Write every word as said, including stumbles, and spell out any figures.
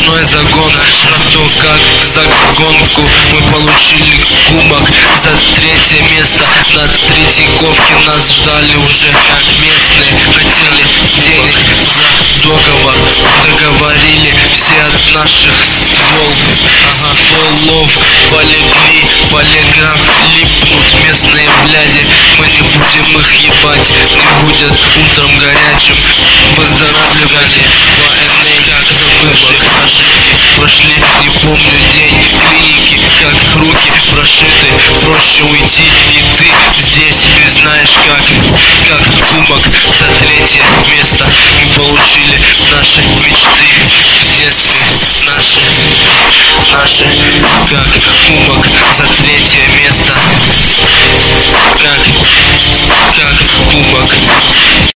Основной загон про то, как за гонку мы получили кубок. За третье место на Третьяковке нас ждали уже местные. Хотели денег за договор, договорили все от наших стволов. Стволов полегли, полиграф липнут местные бляди. Мы не будем их ебать, не будет утром горячим. Выздоравливали по как вышли, прошли, не помню день клиники, как руки прошиты. Проще уйти, и ты здесь не знаешь как. Как кубок за третье место мы получили наши мечты местные, наши, наши, как кубок за третье